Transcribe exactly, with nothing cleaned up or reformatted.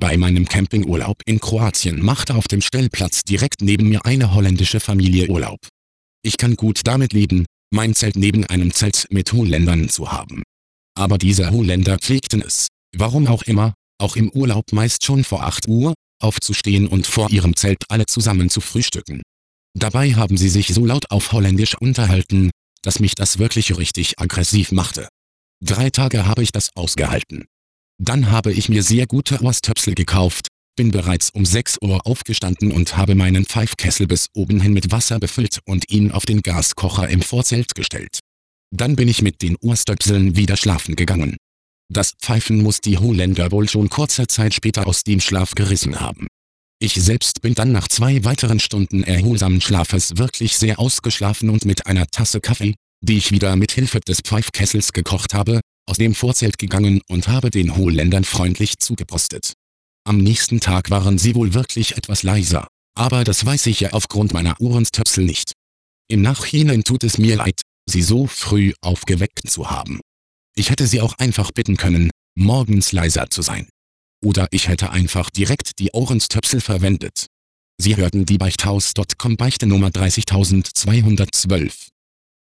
Bei meinem Campingurlaub in Kroatien machte auf dem Stellplatz direkt neben mir eine holländische Familie Urlaub. Ich kann gut damit leben, mein Zelt neben einem Zelt mit Holländern zu haben. Aber diese Holländer pflegten es, warum auch immer, auch im Urlaub meist schon vor acht Uhr, aufzustehen und vor ihrem Zelt alle zusammen zu frühstücken. Dabei haben sie sich so laut auf Holländisch unterhalten, dass mich das wirklich richtig aggressiv machte. Drei Tage habe ich das ausgehalten. Dann habe ich mir sehr gute Ohrstöpsel gekauft, bin bereits um sechs Uhr aufgestanden und habe meinen Pfeifkessel bis oben hin mit Wasser befüllt und ihn auf den Gaskocher im Vorzelt gestellt. Dann bin ich mit den Ohrstöpseln wieder schlafen gegangen. Das Pfeifen muss die Holländer wohl schon kurze Zeit später aus dem Schlaf gerissen haben. Ich selbst bin dann nach zwei weiteren Stunden erholsamen Schlafes wirklich sehr ausgeschlafen und mit einer Tasse Kaffee, die ich wieder mit Hilfe des Pfeifkessels gekocht habe, aus dem Vorzelt gegangen und habe den Holländern freundlich zugepostet. Am nächsten Tag waren sie wohl wirklich etwas leiser, aber das weiß ich ja aufgrund meiner Ohrenstöpsel nicht. Im Nachhinein tut es mir leid, sie so früh aufgeweckt zu haben. Ich hätte sie auch einfach bitten können, morgens leiser zu sein. Oder ich hätte einfach direkt die Ohrenstöpsel verwendet. Sie hörten die Beichthaus Punkt com Beichte Nummer dreißigtausendzweihundertzwölf.